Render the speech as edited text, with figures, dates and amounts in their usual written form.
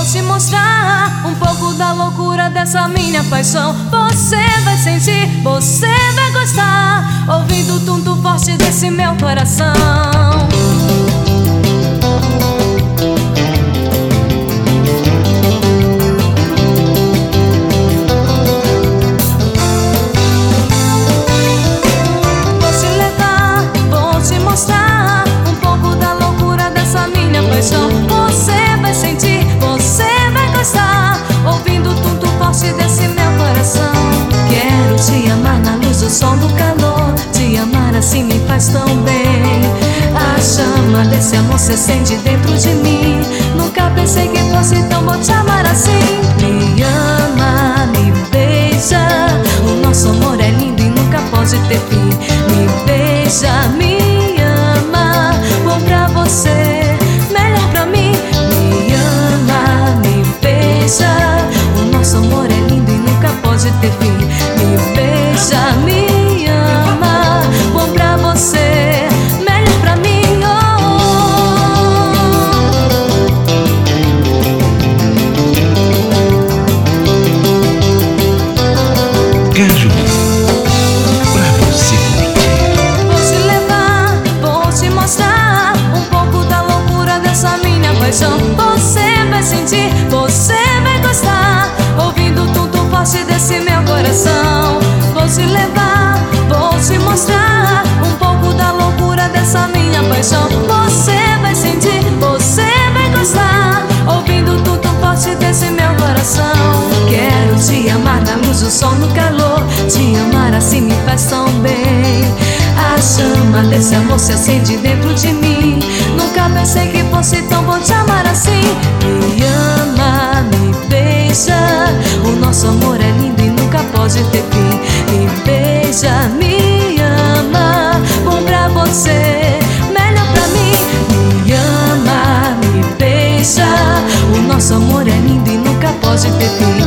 Vou te mostrar um pouco da loucura dessa minha paixão. Você vai sentir, você vai gostar, ouvindo o tum-tum forte desse meu coração. Vou te levar, vou te mostrar um pouco da loucura dessa minha paixão. Você vai sentir, você vai gostar, ouvindo o tum-tum forte desse meu coração. Quero te amar na luz do sol, do calor. Te amar assim me faz tão bem. A chama desse amor se acende dentro de mim. Nunca pensei que fosse tão bom te amar assim. Me ama, me beija, o nosso amor é lindo e nunca pode ter fim. Me beija, me ama, bom pra você, melhor pra mim. Me ama, me beija, o nosso amor é lindo e nunca pode ter fim. Me beija, me ama, bom pra você, melhor pra mim. Caju, pra você curtir. Vou te levar, vou te mostrar um pouco da loucura dessa minha paixão. Você vai sentir, você vai gostar, ouvindo o tum-tum forte desse meu coração. Vou te levar, vou te mostrar um pouco da loucura dessa minha paixão. Você vai sentir, você vai gostar, ouvindo o tum-tum forte desse meu coração. Quero te amar na luz do sol, no calor. Te amar assim me faz tão bem. A chama desse amor se acende dentro de mim. Nunca pensei que fosse tão bom te amar assim. Me ama, me beija, o nosso amor é lindo e nunca pode ter fim. Me beija, me ama, bom pra você, melhor pra mim. Me ama, me beija, o nosso amor é lindo e nunca pode ter fim.